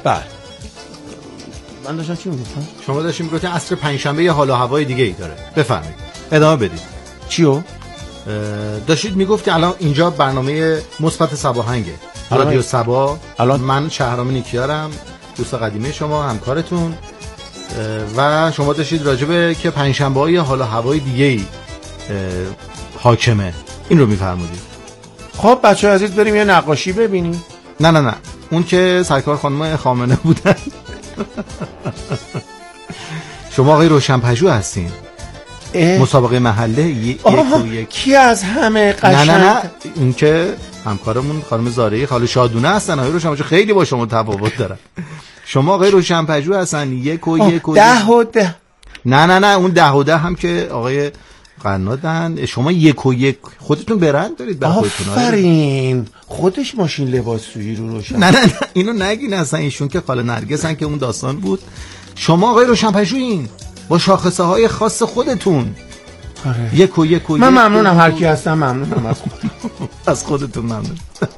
بله. من داشتم چی میگفتم؟ شما داشتیم میگفتین عصر پنجشنبه یه حال و هوای دیگه ای داره. بفرمایید. ادامه بدید. چیو؟ داشتید میگفتی الان اینجا برنامه مثبت صباهنگه. رادیو صبا. الان من شهرام نیکیارم، دوست قدیمی شما، همکارتون، و شما داشتید راجبه که پنجشنبه‌های حال و هوای دیگه‌ای حاکمه این رو میفرمودید. خب بچه‌ها عزیز بریم یه نقاشی ببینیم. نه اون که سرکار خانم خامنه بودن. شما آقای روشن‌پژوه هستین. مسابقه محله یک کی از همه قشنگ؟ نه این که همکارمون خانم زارعی خاله شادونه هستن. آقای روشن‌پژوه خیلی با شما تفاوت دارن. شما آقای روشن‌پژوه هستن. یک و ده. نه اون 10 و 10 هم که آقای قنادن. شما 1 و 1 خودتون برند دارید به خودتون. آفرین. خودش ماشین لباسشویی رو روشن. نه اینو نگین اصلا. ایشون که خاله نرگسن که اون داستان بود. شما آقای روشن‌پژوهین با شاخصه های خاص خودتون. آره. 1 و 1 من ممنونم هر کی هستم. ممنونم از خودتون. از خودتون ممنون.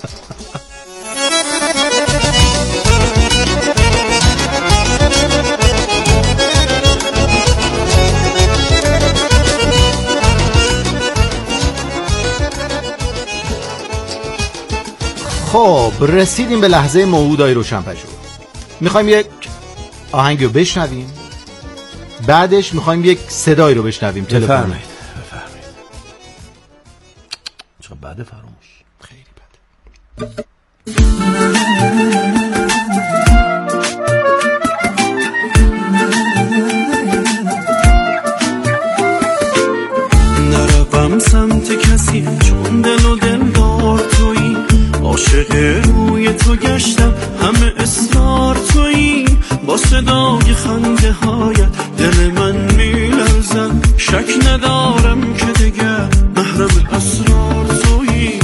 خب رسیدیم به لحظه موعودای روشن‌پژوه. میخوایم یک آهنگ رو بشنویم، بعدش میخوایم یک صدایی رو بشنویم. تلفن. چرا بعد فراموش؟ خیلی بده. نروم سمت کسی چون دل و دلدار تویی، عاشق روی تو گشتم همه اصرار تویی، با صدای خنده هایت دل من میلرزم، شک ندارم که دیگه محرم اسرار تویی،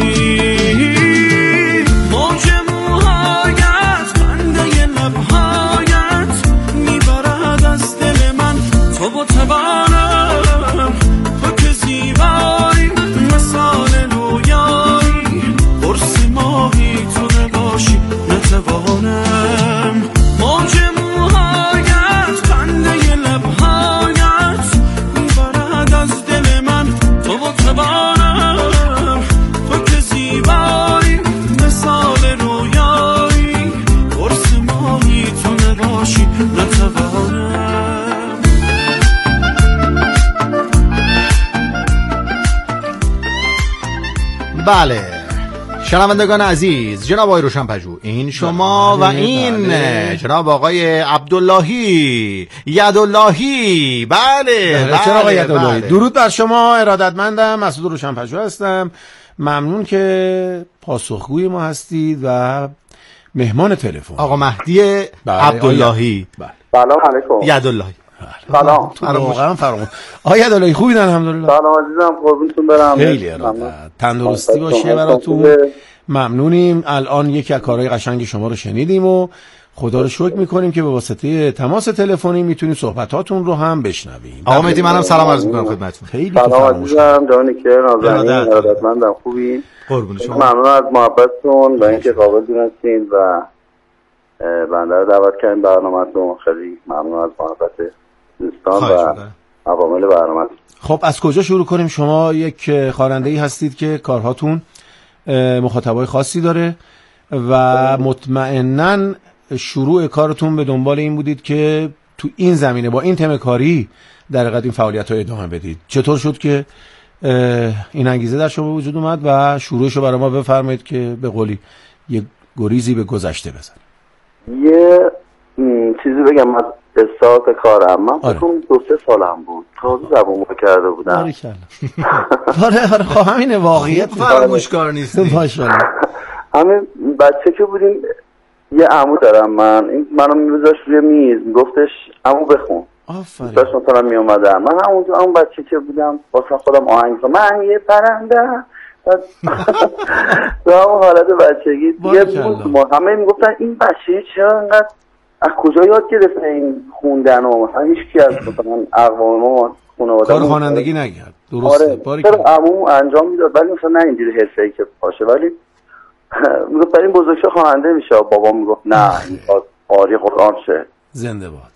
موج موهایت خنده لبهایت میبرد از دل من، تو با توانم تو که زیبایی مثال رویایی، قرص ماهی تو نباشی نتوانم، موج موهایت خنده لبهایت میبرد از دل من، تو با توانم تو که زیبایی مثال رویایی، قرص ماهی تو نباشی نتوانم. بله شنوندگان عزیز، جناب آقای روشن‌پژوه این شما و این جناب آقای عبداللهی یداللهی. بله جناب آقای یداللهی، درود بر شما. ارادتمندم، مسعود روشن‌پژوه هستم. ممنون که پاسخگوی ما هستید و مهمان تلفن آقا مهدی عبداللهی. سلام علیکم. یداللهی. سلام. واقعا فراموش. آقای یداللهی خوبین؟ الحمدلله. سلام عزیزم، قربونتون برم. خیلی ارادت. تندرستی باشه براتون. ممنونیم. الان یکی از کارهای قشنگ شما رو شنیدیم و خدا رو شکر میکنیم که به واسطه تماس تلفنی میتونیم صحبتاتون رو هم بشنویم. آقا مهدی منم سلام عرض میکنم خدمتتون. خیلی سلام عزیزم، جانی که نازنین، ارادتمندم. خوبی؟ قربون شما. ممنون از محبتتون و اینکه قابل دونستین و بنده رو دعوت کردین برنامه‌تون. خیلی ممنون از محبت دوستان و عوامل برنامه‌تون. خب از کجا شروع کنیم؟ شما یک خواننده‌ای هستید که کارهاتون مخاطبای خاصی داره و مطمئناً شروع کارتون به دنبال این بودید که تو این زمینه با این تم کاری در حقیقت این فعالیت‌ها ادامه بدید. چطور شد که این انگیزه در شما وجود اومد و شروعش رو برای ما بفرمایید که به قولی یه گریزی به گذشته بزنید. یه چیزی بگم از استارت کارم. من فکر کنم 2-3 سالم بود تازه زبون کرده بودم. آره خب همینه، واقعیت فراموشکار نیستی. ماشاءالله. همین بچه که بودیم یه عمو دارم من، این منو میذاشت روی میز میگفتش عمو بخون. آفرین. داشت مثلا میومدم من همون بچه که بودم واسه خودم آهنگ من یه پرنده و همون حالت بچگی دیگه همه میگفتن این بچه چرا انقدر از کجا یاد گرفته این خوندن و مثلا هیچ کی از مثلا اقوام ما خانواده کار خوانندگی نگرد. درسته. آره عمو انجام میداد ولی مثلا نه اینجوری حرفه‌ای که باشه، ولی میگفت این بزرگشا خواننده میشه. بابا میگفت نه این قاری قرآن شه. زنده باد.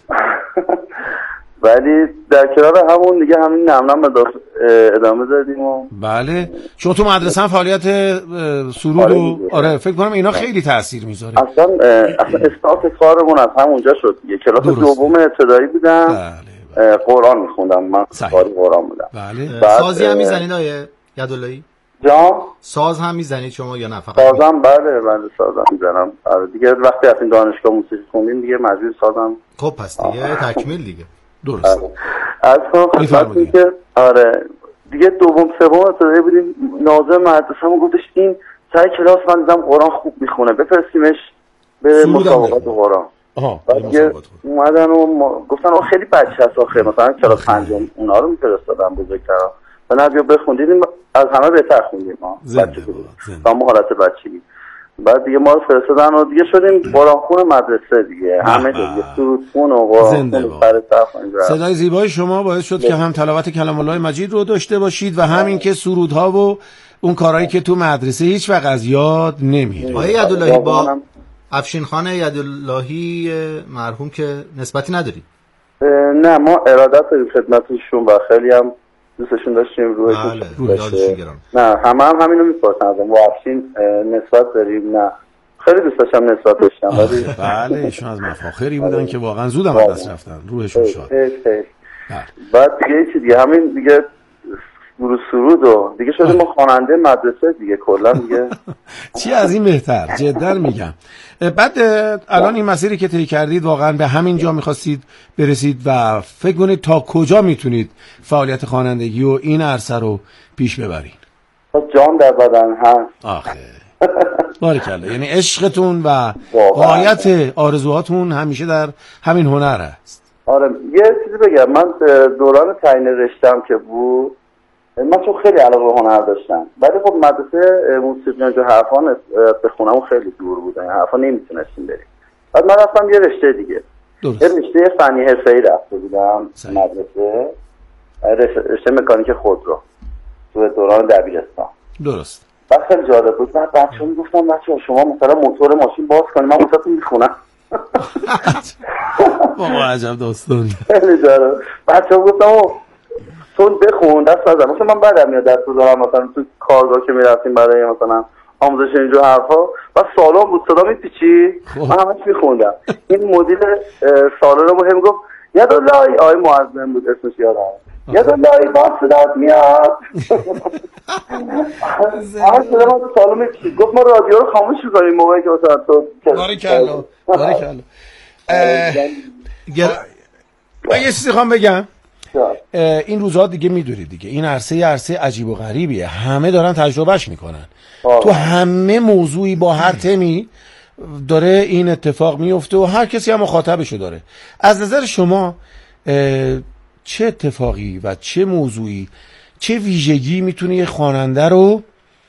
ولی در کنار همون دیگه همین نم ادامه دادیم و بله. شما تو مدرسه هم فعالیت سرود و آره فکر کنم اینا خیلی تاثیر میذاره. اصلا استارت کارمون از همونجا شد. یه کلاس دوم ابتدایی بودم. بله. قرآن میخوندم من. قاری قرآن بودم. بله. سازی هم میزنید آیه یداللهی؟ جان ساز هم میزنید شما یا نه فقط؟ سازم بله سازم میزنم. دیگه وقتی رفتیم دانشگاه موسیقی خوندیم دیگه مجبور سازم. خب پس دیگه تکمیل دیگه. درست. از خدمتتون که آره دیگه دوم سوم ابتدایی بودیم. ناظم مدرسه‌مون گفتش این سر کلاس من دیدم قرآن خوب میخونه بفرستیمش به مسابقات قرآن. بعد اومدن و گفتن خیلی بچه هست آخه مثلا کلاس پنجم اونا رو میفرستادن بزرگترا و نه بیا بخوندیم از همه بهتر خوندیم ما بچه بود تا حالت بچگی. بعد دیگه ما رو فرستادن و دیگه شدیم قرآن خون مدرسه دیگه همه دیگه سرودخون و قرآن خون. صدای زیبای شما باعث شد که هم تلاوت کلام الله مجید رو داشته باشید و همین که سرودها و اون کارهایی که تو مدرسه هیچ وقت از یاد نمیره. آقای یداللهی با افشین خان یداللهی مرحوم که نسبتی نداری؟ نه ما ارادت داریم خدمتشون و خیلی هم دوستشون داشتیم روحشون نه همینو میپرسن ازم با افشین نسبت داریم. نه خیلی دوست داشتم نسبت داشتم ولی بله ایشون از مفاخری بودن که واقعا زودم از دست رفتن روحشون شاد. بعد دیگه چی دیگه همین دیگه سرود و دیگه شدیم ما خواننده مدرسه دیگه کلا دیگه چی از این بهتر جدا میگم. بعد الان این مسیری که طی کردید واقعا به همین جا میخواستید برسید و فکر کنید تا کجا میتونید فعالیت خوانندگی و این عرصه رو پیش ببرید؟ جان در بدن هست. آخه بارکالله. یعنی عشقتون و غایت آرزوهاتون همیشه در همین هنر هست. آره یه چیزی بگم من دوران تعیین رشته‌ام که بود من چون خیلی علاقه به هنر داشتم ولی خب مدرسه موسیقی اونجا حرفان به خونمون خیلی دور بود این حرفا نمیتونستیم بریم. بعد من رفتم یه رشته دیگه یه رشته فنی حرفه‌ای رفته بودم مدرسه رشته مکانیک خودرو تو دوران دبیرستان. درست. بعد خیلی جالب بود. من بچه‌ها میگفتم بچه‌ها شما مثلا موتور ماشین باز کنید من واسهتون میخونم. بابا عجب داستانی. خیلی جالب. بچه‌ها گفتم تو بخون دست نزن. مثلا من بعدم میاد دست بزنم مثلا تو کارگاه که میرفتیم برای مثلا آموزش اینجور حرفا و سالن بود صدا میپیچی من همش میخوندم. این مدیر سالن رو هم گفت یداللهی آقای معظم بود اسمش یادم یداللهی با صدات میاد. همه صدا ما تو سالن میپیچی گفت ما رادیو رو خاموش میکنیم موقعی که مثلا تو بارکالله من یه چیزی خوام بگم. این روزها دیگه میدونید دیگه این عرصه عجیب و غریبیه همه دارن تجربهش میکنن. تو همه موضوعی با هر تمی داره این اتفاق میفته و هر کسی هم مخاطبشو داره. از نظر شما چه اتفاقی و چه موضوعی چه ویژگی میتونه یه خواننده رو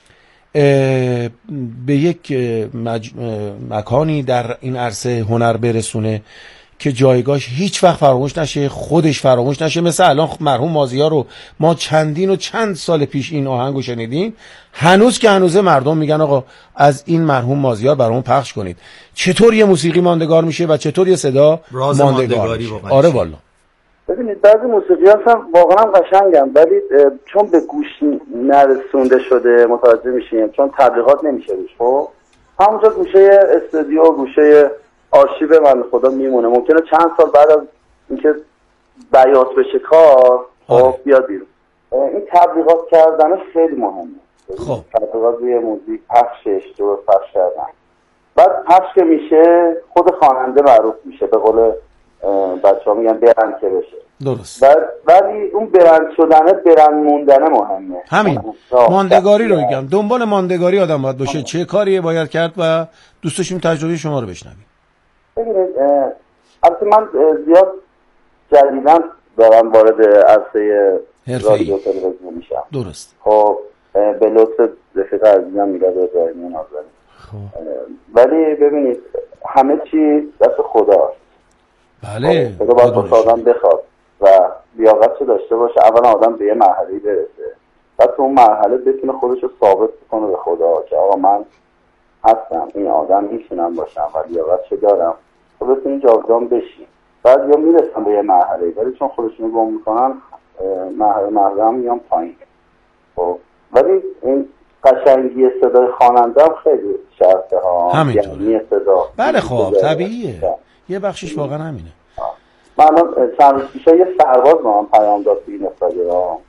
به یک مکانی در این عرصه هنر برسونه که جایگاهش هیچ وقت فراموش نشه خودش فراموش نشه؟ مثل الان مرحوم مازیار رو ما چند سال پیش این آهنگو شنیدیم هنوز که هنوزه مردم میگن آقا از این مرحوم مازیار برامون پخش کنید. چطور یه موسیقی ماندگار میشه و چطور یه صدا ماندگار میشه؟ آره والا ببینید بعضی موسیقی هستن واقعا قشنگن ولی چون به گوش نرسونده شده متوجه میشیم چون تبلیغات نمیشه روش. خب همونجا گوشه استودیو گوشه آرشیو من خدا میمونه ممکنه چند سال بعد از اینکه بیات بشه کار خب بیاد بیرون. این تبلیغات کردن خیلی مهمه. خب تبلیغات روی موزیک پخشش درست پخش کردن بعد پخش که میشه خود خواننده معروف میشه به قول بچه‌ها میگن برند که بشه. درست. ولی اون برند شدنه برند موندنه مهمه. همین ماندگاری رو میگم. دنبال ماندگاری آدم باید باشه. چه کاری باید کرد و دوست داشتیم تجربه شما رو بشنویم. ببینید البته من زیاد جدیداً دارم وارد عرصه رادیو تلویزیون میشم. درست. خب به لطف رفیق عزیزم میگه ابراهیمی نازنین. خب ولی ببینید همه چی دست خداست. بله. خدا باید با آدم بخواد و لیاقتش داشته باشه. اولا آدم به یه مرحله‌ای برسه بعد تو اون مرحله بتونه خودش رو ثابت کنه به خدا که آقا من هستم این آدم میشونم باشم و لیاقتش دارم بتونی جاودان بشی. بعد یا میرسن به یه مرحله، ولی چون خودشونو گم میکنن مرحله هم میان پایین. خب ولی این قشنگی صدای خواننده هم خیلی شرطه ها، همینطوره. صدا بله خب طبیعیه، یه بخشش واقعا همینه. من الان چند روز پیش یه سرباز با من پیام داد تو این استادیوم،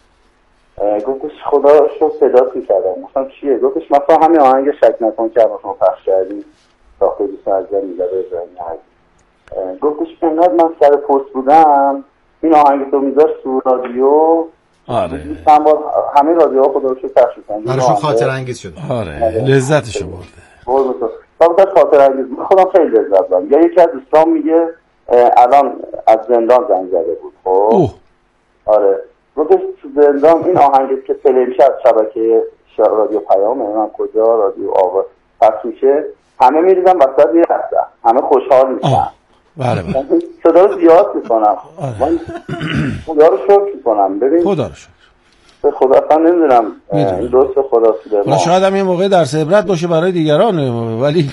گفتش خدا رو شکر صدات میکردم. گفتم چیه؟ گفتش مثلا همین آهنگ شک نکن که ما پخش کردیم ساخته دوست عزیزم میلاد ابراهیمی. گفتش انقدر من سر پست بودم این آهنگ تو میذاش تو رادیو. آره همه رادیوها خدا رو شکر پخش میکنن، براشون خاطر انگیز شده. آره لذتشو برده. واقعا خاطر انگیز. خودم خیلی لذت بردم. یا یکی از دوستان میگه الان از زندان زنگ زده بود. خب آره گفتش تو زندان این آهنگی که پلی میشه از شبکه رادیو پیامه، من کجا رادیو آواز پخش میشه، همه میریزن وسط میرفتن، همه خوشحال میشن. بله صدا رو زیاد میکنم. من خدا رو شکر میکنم. ببین خدا رو شکر به خدا اصلا نمیدونم این دوست خدا سیده ما. شاید هم این موقع درس عبرت باشه برای دیگران، ولی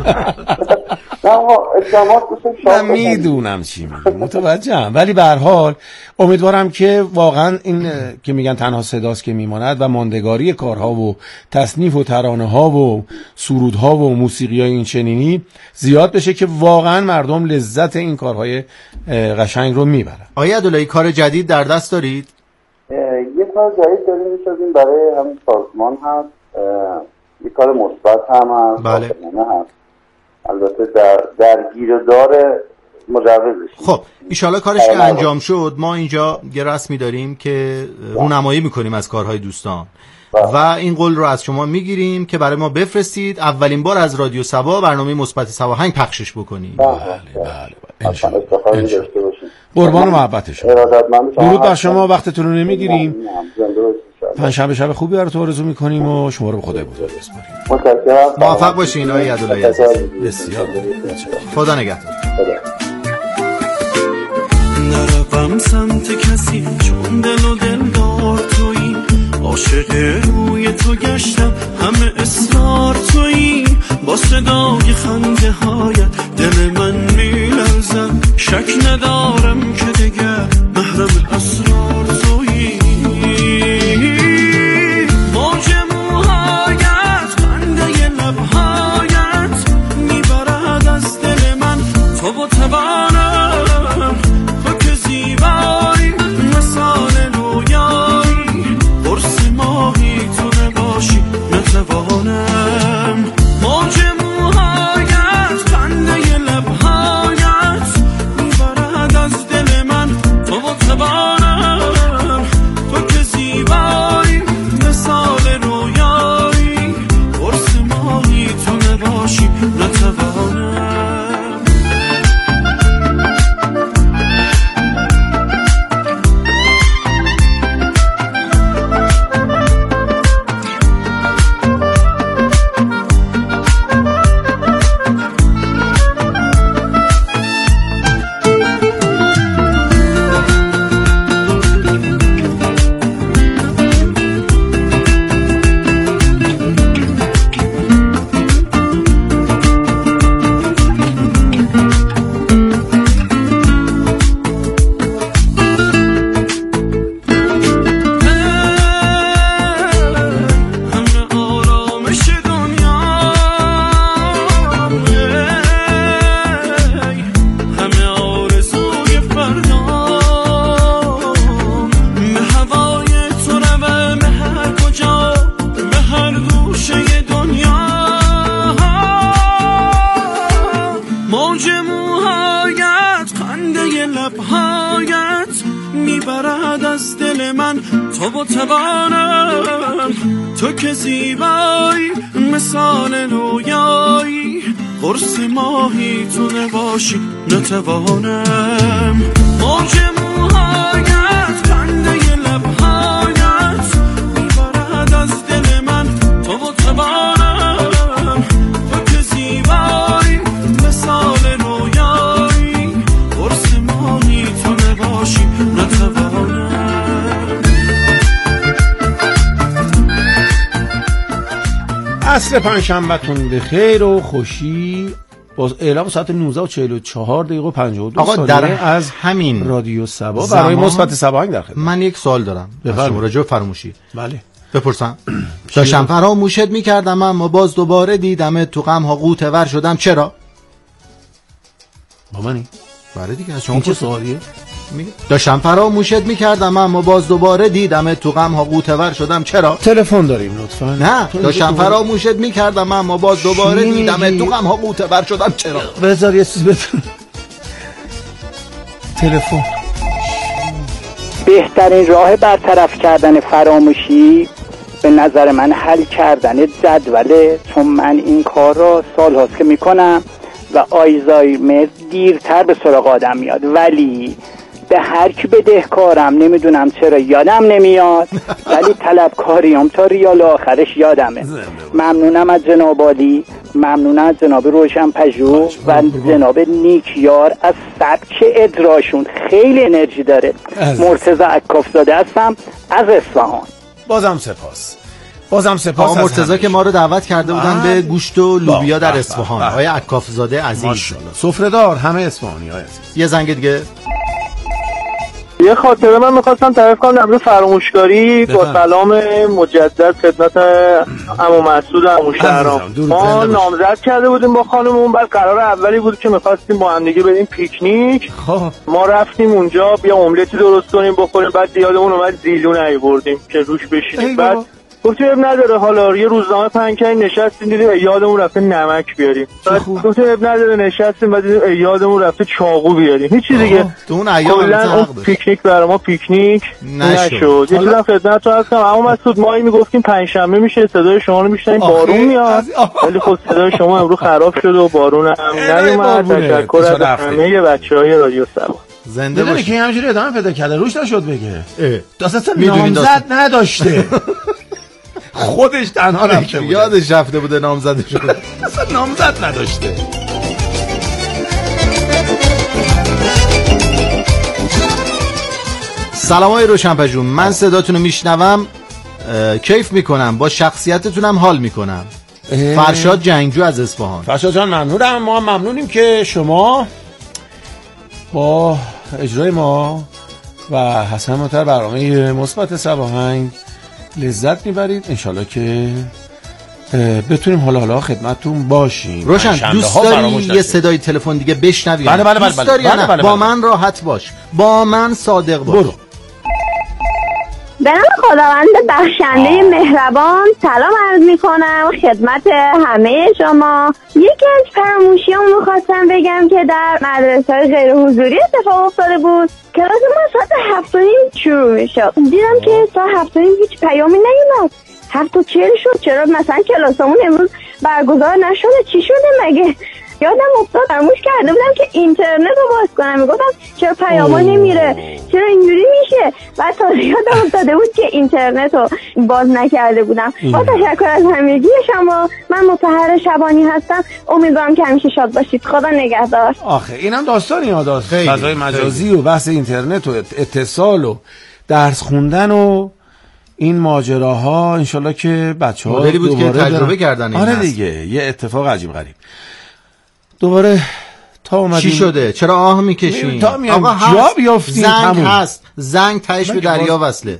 نه آقا اتماس بسیم شاید من میدونم چی میگم، متوجهم. ولی به هر حال امیدوارم که واقعا این که میگن تنها صداست که میماند و ماندگاری کارها و تصنیف و ترانه ها و سرودها و موسیقی های این چنینی زیاد بشه که واقعا مردم لذت این کارهای قشنگ رو میبرن. آقای عدولایی کار جدید در دست دارید؟ یه کار جدید داریم می‌سازیم برای همین سازمان هست، یه کار مثبت هم هست. بله. هست. البته درگیردار مجوزش. خب ایشالا کارش که انجام شد ما اینجا یه رسمی داریم که رونمایی میکنیم از کارهای دوستان و این قول رو از شما میگیریم که برای ما بفرستید اولین بار از رادیو سبا برنامه مثبت سواهنگ پخشش بکنیم. بله قربان و محبت شما. درود بر شما، وقتتون رو نمیگیریم. پنجشنبه شب خوبی براتون آرزو میکنیم و شما رو به خدای بزرگ بسپاریم. موفق باشین آقای عدولایی عزیز. بسیار خدا نگهدار. نروم سمت کسی چون دل و دلدار تویی، عاشق روی تو گشتم همه اصرار تویی، با صدای خنده هایت دل من میلرزد، شک ندارم که دیگه محرم اسرار تویی. موج موهایت خنده لبهایت میبرد از دل من، تو با توانم تو که زیبایی مثال رویایی، قرص ماهی تو نباشی نتوانم. موج موهایت خنده لبهایت میبرد از دل من، تو با توانم تو که زیبایی مثال رویایی، قرص ماهی تو نباشی نتوانم. تو با توانم تو که زیبایی مثال رویایی، قرص ماهی تو نباشی نتوانم. موج موهایت خنده لبهایت میبرد از دل من، تو با توانم تو که زیبایی مثال رویایی، قرص ماهی تو نباشی نتوانم. عصر پنجشنبه‌تون به خیر و خوشی با اعلام ساعت 19:44 و 52 آقا در از همین رادیو صبا برای مثبت صباهنگ در خدمت. من یک سوال دارم از شما راجع به فراموشی. بله بپرسم. داشتم فراموشت میکردم اما باز دوباره دیدم تو غم ها غوطه ور شدم چرا؟ با منی؟ بله دیگه. از شما چه سوالیه؟ داشتم فراموشت میکردم اما باز دوباره دیدم تو غم ها غوطه ور شدم چرا؟ تلفن داریم لطفا. نه داشتم فراموشت میکردم اما باز دوباره دیدم تو غم ها غوطه ور شدم چرا؟ بذار یه چیز بهتون. تلفن. بهترین راه برطرف کردن فراموشی به نظر من حل کردن جدوله، چون من این کار را سال هاست که میکنم و آلزایمر دیرتر به سراغ آدم میاد، ولی به هر کی بدهکارم نمیدونم چرا یادم نمیاد ولی طلبکاریام تا ریال آخرش یادمه. ممنونم از جناب عالی، ممنونم از جناب روشن پژوه و جناب نیکیار از سبک ادراشون، خیلی انرژی داره. مرتضی عکافزاده هستم از اصفهان. بازم سپاس. آقا مرتضی که ما رو دعوت کرده بودن به گوشت و لوبیا در اصفهان. آقای عکافزاده عزیز، سفره‌دار همه اصفهانی‌ها عزیز. یه زنگ دیگه. یه خاطره من میخواستم تعریف کنم در مورد فراموشکاری. با سلام مجدد خدمت عمو مسعود عمو شهرام. ما نامزد کرده بودیم با خانممون، بعد قرار اولی بود که میخواستیم با هم دیگه بریم پیکنیک. ما رفتیم اونجا بیا املتی درست کنیم بخوریم، بعد یادمون اومد زیلو نیاوردیم که روش بشینیم. بعد گفتیم اب نداره، حالا یه روزنامه پهن کردیم نشستیم دیدیم یادمون رفته نمک بیاریم. بعد گفتیم اب نداره نشستیم بعد دیدیم یادمون رفته چاقو بیاریم. هیچ چیز دیگه تو اون ایام پیکنیک برای ما پیکنیک نشد. یه چیزا خدمتتون هستم اما مسعود ما میگفتیم پنجشنبه میشه صدای شما رو میشنیم بارون میاد، ولی خب صدای شما امروز خراب شد و بارون هم نیومد. تشکر از همه بچهای رادیو صبا. زنده باشی. که همینجوری ادامه پیدا کرده روش نشد بگه داستان نامزد نداشته. خودش تنها رفته بود، یادش رفته بوده نامزد شده. اصلا نامزد نداشته. سلام های روشنپژوه، من صداتون رو میشنوم، کیف میکنم، با شخصیتتونم حال میکنم. فرشاد جنگجو از اصفهان. فرشاد جان ممنونم. ما ممنونیم که شما با اجرای ما و حسن مطر برنامه مثبت صباهنگ لذت میبرید. انشالله که بتونیم حالا خدمتتون باشیم. روشن دوست داری یه صدای تلفن دیگه بشنویم؟ بله. دوست داری یا نه؟ با من راحت باش، با من صادق باش. برو. به نام خداوند بخشنده مهربان سلام عرض میکنم خدمت همه شما. یکی از فراموشیام میخواستم بگم که در مدرسه‌های غیر حضوری اتفاق افتاده بود. کلاس ما ساعت 7:30 شروع میشد، دیدم که ساعت 7:30 هیچ پیامی نیومد. 7:40 شد، چرا مثلا کلاسمون امروز برگزار نشده؟ چی شده مگه؟ یادم افتاد فراموش کرده بودم که اینترنت رو باز کنم. میگفتم چرا پیاما نمیره، چرا اینجوری میشه؟ بعد تا یادم افتاده بود که اینترنت رو باز نکرده بودم. با تشکر از همگی شما. من مطهر شبانی هستم، امیدوارم که همیشه شاد باشید. خدا نگهدار. آخه اینم داستانی ها، فضای مجازی و بحث اینترنت و اتصال و درس خوندن و این ماجراها. انشالله که بچه‌ها مدلی بود که تجربه کردن. آره دیگه یه اتفاق عجیب غریب. دوباره تا اومدیم چی شده؟ چرا آه میکشین؟ آقا جا بیافتیم. زنگ هست، زنگ تهش به دریا وصله.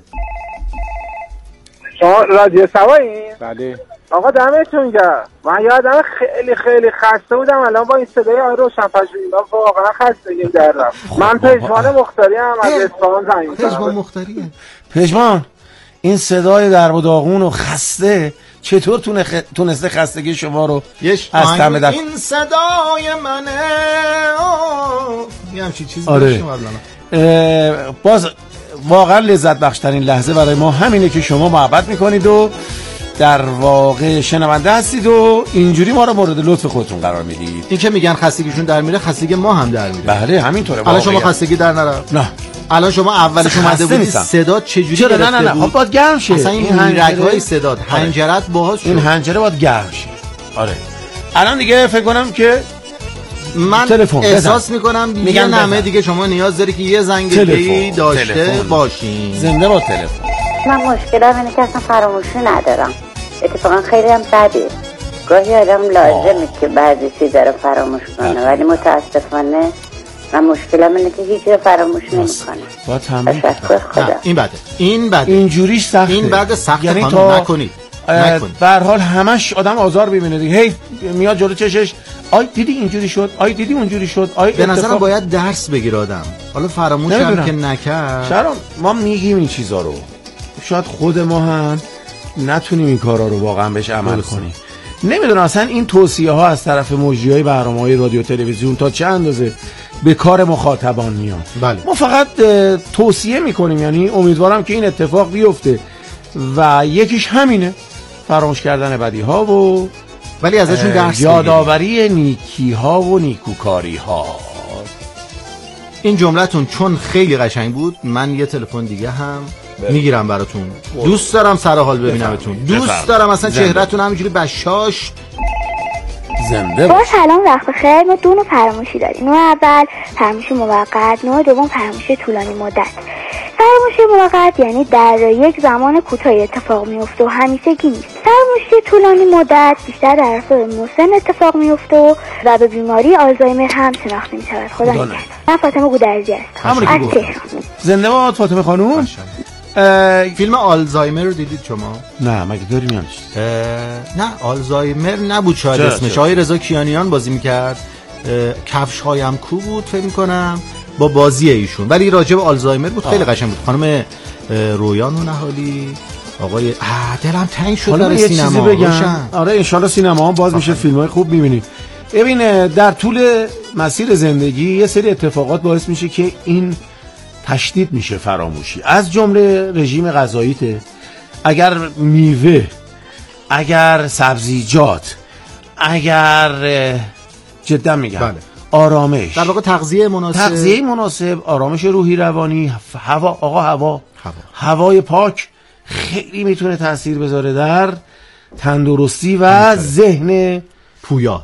شما رادیو صبایین؟ بله. آقا دمتون گرم. من یادم خیلی خسته بودم، الان با این صدای روشنپژوه اینا واقعا خستگیم در رفت. من پژمان مختاری ام از اصفهان زنگ می‌زنم. پژمان مختاریه. پژمان این صدای درب و داغون و خسته چطور تونسته خستگی شما رو از تمه در این صدای منه یه همچین چیزی آره. باز واقعا لذت بخشترین لحظه برای ما همینه که شما محبت میکنید و در واقع شنونده هستید و اینجوری ما رو مورد لطف خودتون قرار میدید. این که میگن خستگیشون در میره، خستگی ما هم در میره. بله همینطوره. الان شما خستگی در نرفت؟ نه. الان شما اولش اومده بودی صدا چجوری گرفته بود؟ نه خب باید گرم شه. اصلا این رگ‌های صدا حنجرت باهاش شد. این حنجره باید گرم شه. آره الان دیگه فکر کنم که من احساس میکنم دیگه نمه دیگه شما نیاز داری که یه زنگ دیگه‌ای داشته باشین. زنده با تلفن. من مشکلم اینه که اصلا فراموشی ندارم. اتفاقا خیلی هم بده. گاهی آدم لازمه که بعضی چیزا رو فراموش کنه، ولی متاسفانه من مشکلم اینه که هیچ رو فراموش نمی‌کنم. با تمرین این بده اینجوریش سخته. این بده سخته، یعنی خانم نکنید. به هر حال همش آدم آزار ببینه دیگه، هی میاد جلو چشش، آی دیدی اینجوری شد، آی دیدی اونجوری شد، آی به نظرم باید درس بگیر آدم. حالا فراموش هم که نکرد. چرا ما میگیم این چیزا رو، شاید خود ما هم نتونیم این کارا رو واقعا بهش عمل کنیم. نمیدونم اصلا این توصیه ها از طرف مجریای برنامه‌های رادیو تلویزیون تا چه اندازه به کار مخاطبان میاد. بله. ما فقط توصیه میکنیم، یعنی امیدوارم که این اتفاق بیفته و یکیش همینه، فراموش کردن بدیها و ولی ازشون درس یادآوری نیکی‌ها و نیکوکاری‌ها. این جملتون چون خیلی قشنگ بود، من یه تلفن دیگه هم میگیرم براتون. دوست دارم سر حال ببینمتون، دوست دارم اصلا چهرهتون همینجوری بشاش زنده باشه. سلام، وقت بخیر. ما دو نوع فراموشی داریم. نوع اول فراموشی موقت، نوع دوم فراموشی طولانی مدت. فراموشی موقت یعنی در یک زمان کوتاهی اتفاق میفته و همیشگی نیست. فراموشی طولانی مدت بیشتر در افراد مسن اتفاق میفته و به بیماری آلزایمر هم شناخته میشود. خدا نگهدار. من فاطمه گودرزی هستم از تهران. زنده باد فاطمه خانوم. فیلم آلزایمر رو دیدید شما؟ نه مگه داریم یادش؟ نه آلزایمر نبود شاید اسمش. آقای رضا کیانیان بازی میکرد، کفش هایم کو بود فکر میکنم با بازی ایشون، ولی راجع به آلزایمر بود. خیلی قشنگ بود. خانم رویان و نهالی، آقای دلم تنگ شد برای سینما. آره ان شاء الله سینما هم باز میشه، فیلمای خوب میبینید. ببین در طول مسیر زندگی یه سری اتفاقات باعث میشه که این تشدید میشه فراموشی، از جمله رژیم غذاییته. اگر میوه، اگر سبزیجات، اگر جدا میگم بله. آرامش، در واقع تغذیه مناسب، آرامش روحی روانی، هوای پاک خیلی میتونه تاثیر بذاره در تندرستی و ذهن پویا.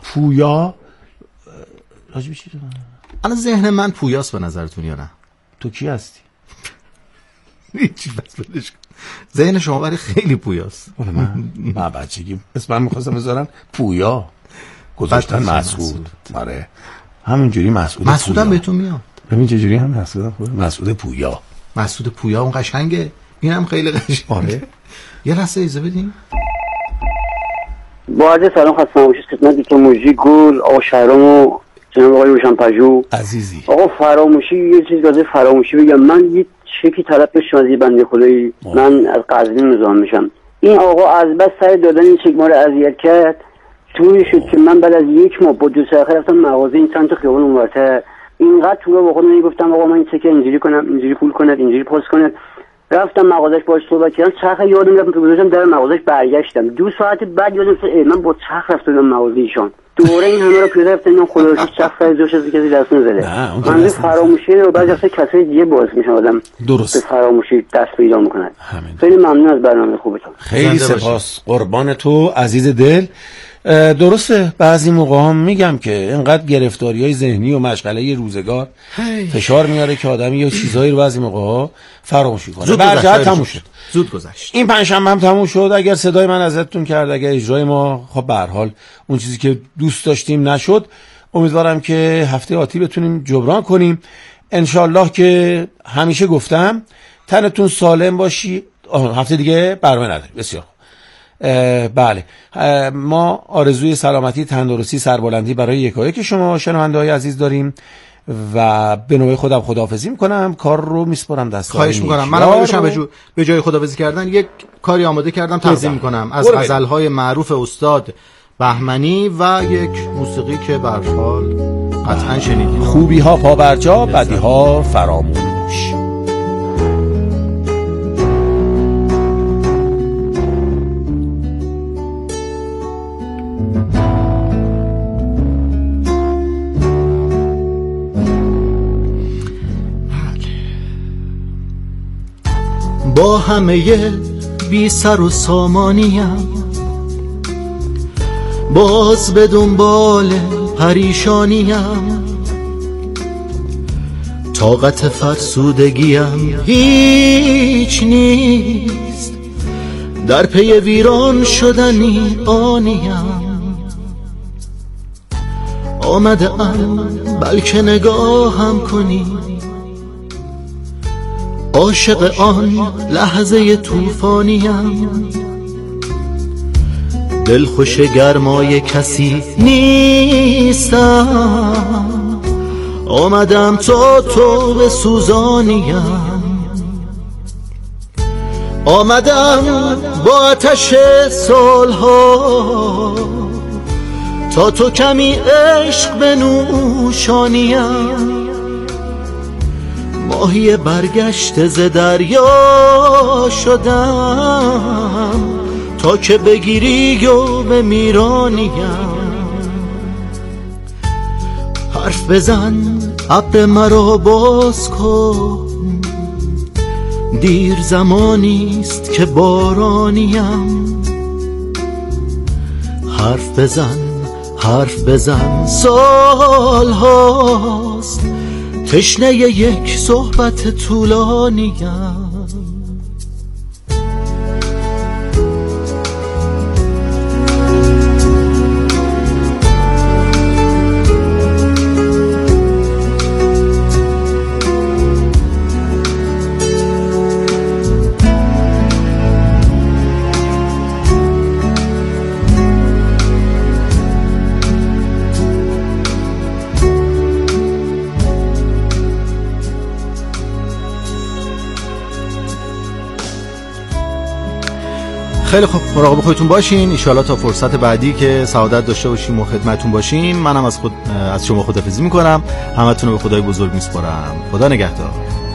راجب چی؟ الان ذهن من پویاست به نظرتون یا نه؟ تو کی هستی؟ هیچی بس بدش. ذهن شما برای خیلی پویاست. من بچگی اسمم می‌خواستم بذارن پویا، گذاشتن مسعود. آره همینجوری مسعودم بهتون میاد. ببین چه جوری هم مسعود پویا. مسعود پویا اون قشنگه، اینم خیلی قشنگه. آره یه لحظه اجازه بدین. با عرض سلام خدمت خدمت دکتر مجری گل، آقا شهرام و جناب آقای روشن‌پژوه عزیزی. آقا فراموشی، یه چیز راجع فراموشی بگم. من یه چکی طلب بشم از یه بنده خدایی، من از قزوین نظام میشم. این آقا از بس سر دادن این چک ما رو اذیت کرد، طوری شد که من بعد از یک ماه با دو ساعت رفتم مغازه این چند تا خیابون اونورتر، اینقدر تو با خودم گفتم آقا من این چک اینجوری کنم، اینجوری پول کنید، اینجوری پاس کنید. رفتم مغازش باهاش صحبت کردم، چرخ یادم رفت گذاشتم در مغازش، برگشتم 2 ساعت بعد یادم من با چرخ رفتم مغازه ایشان. دوره این همه رو پیاده رفتم، این خدا رو چرخ فرضش از کسی دست نزده. من فراموشی رو بعضی وقتا کسای دیگه باعث میشن آدم درست به فراموشی دست پیدا میکنن. خیلی ممنون از برنامه خوبتون. خیلی سپاس، قربان تو عزیز دل. درسته بعضی موقع هم میگم که اینقدر گرفتاریای ذهنی و مشغله روزگار فشار میاره که آدمی یا چیزایی رو بعضی موقع ها فراموش کنه. برجا تموم شد، زود گذشت. این پنجشنبه هم تموم شد. اگر صدای من ازتون کرد، اگر اجرای ما خب به هر حال اون چیزی که دوست داشتیم نشد، امیدوارم که هفته آتی بتونیم جبران کنیم ان شاء الله. که همیشه گفتم تنتون سالم باشی. هفته دیگه برنامه نداریم. بسیار بله، ما آرزوی سلامتی، تندرستی، سربلندی برای یکایک شما شنونده‌های عزیز داریم و به نوبه خودم خداحافظی میکنم. کار رو میسپارم دست. خواهش میکنم. من به جای خداحافظی کردن یک کاری آماده کردم، تقدیم میکنم از غزل‌های معروف استاد بهمنی و یک موسیقی که به هر حال قطعا شنیدین. خوبی ها پابرجا، بدی ها فراموش. با همه بی سر و سامانیم، باز به دنبال پریشانیم، طاقت فرسودگیم هیچ نیست، در پی ویران شدنی آنیم. آمده ام بلکه نگاهم کنی، عاشق آن لحظه طوفانیم، دلخوش گرمای کسی نیستم، آمدم تا تو به سوزانیم، آمدم با آتش سالها تا تو کمی عشق بنوشانیم، ماهی برگشته ز دریا شدم تا که بگیری و بمیرانیم، حرف بزن ابر مرا باز کن، دیر زمانیست که بارانیم، حرف بزن سال هاست تشنه یک صحبت طولانیم. خیلی خوب، مراقب خودتون باشین. ان شاءالله تا فرصت بعدی که سعادت داشته باشیم و خدمتتون باشیم. منم از شما خداحافظی میکنم. همتون رو به خدای بزرگ میسپارم. خدا نگهدار.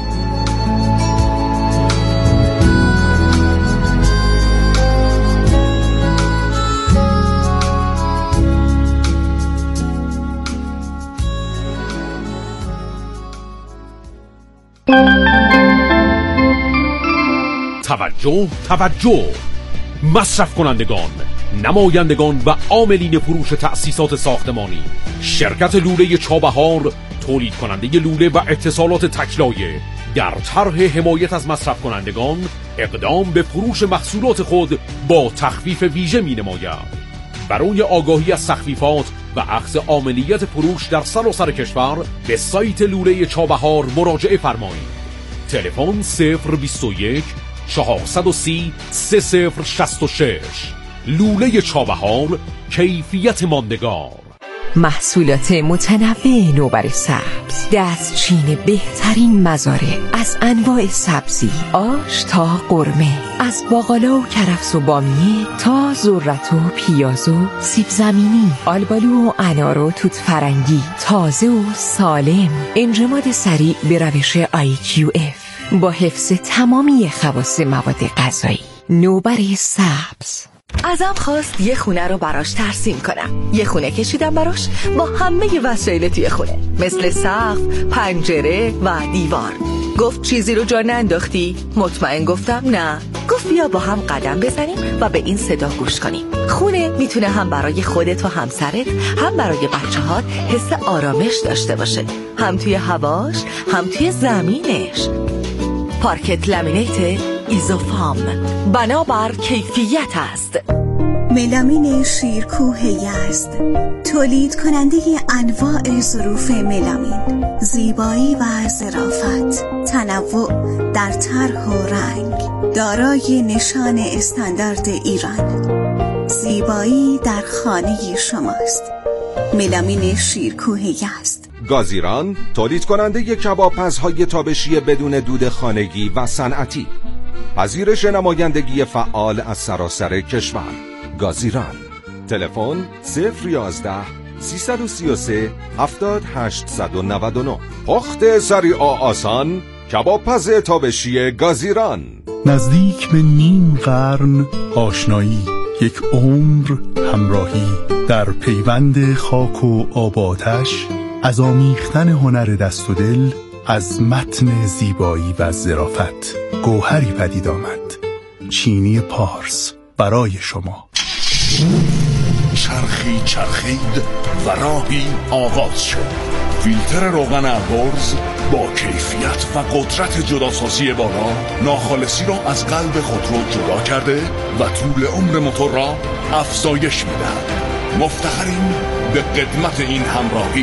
توجه مصرف کنندگان، نمایندگان و عاملین فروش تأسیسات ساختمانی، شرکت لوله چابهار تولید کننده لوله و اتصالات تکلایه در طرح حمایت از مصرف کنندگان اقدام به فروش محصولات خود با تخفیف ویژه می نماید. برای آگاهی از تخفیفات و اخذ عاملیت فروش در سراسر کشور به سایت لوله چابهار مراجعه فرمایید. تلفن 021 430 3066. لوله چابهار، کیفیت ماندگار. محصولات متنوع نوبر سبز، دستچین بهترین مزارع از انواع سبزی، آش تا قرمه، از باقالا و کرفس و بامیه تا ذرت و پیاز و سیب زمینی، آلبالو و انار و توت فرنگی، تازه و سالم، انجماد سریع به روش IQF با حفظ تمامی خواص مواد غذایی. نوبر سبز. ازم خواست یه خونه رو براش ترسیم کنم. یه خونه کشیدم براش با همه وسایل توی خونه، مثل سقف، پنجره و دیوار. گفت چیزی رو جا ننداختی؟ مطمئن گفتم نه. گفت بیا با هم قدم بزنیم و به این صدا گوش کنیم. خونه میتونه هم برای خودت و همسرت، هم برای بچه‌هات حس آرامش داشته باشه، هم توی هواش، هم توی زمینش. پارکت لامینیت ایزوفام، بنابر کیفیت است. ملامین شیرکوه یزد، تولید کننده انواع ظروف ملامین، زیبایی و ظرافت، تنوع در طرح و رنگ، دارای نشان استاندارد ایران. زیبایی در خانه شماست. ملامین شیرکوه یزد. گازیران، تولید کننده کبابپزهای تابشی بدون دود خانگی و صنعتی، پذیرش نمایندگی فعال از سراسر کشور. گازیران. تلفن 011 333 70899. پخت سریع و آسان، کبابپز تابشی گازیران. نزدیک به نیم قرن آشنایی، یک عمر همراهی، در پیوند خاک و آب آتش، از آمیختن هنر دست و دل، از متن زیبایی و ظرافت، گوهری پدید آمد. چینی پارس برای شما. چرخی چرخید و راهی آغاز شد. فیلتر روغن البرز با کیفیت و قدرت جداسازی بالا، ناخالصی را از قلب خودرو جدا کرده و طول عمر موتور را افزایش می‌دهد. مفتخریم به قدمت این همراهی.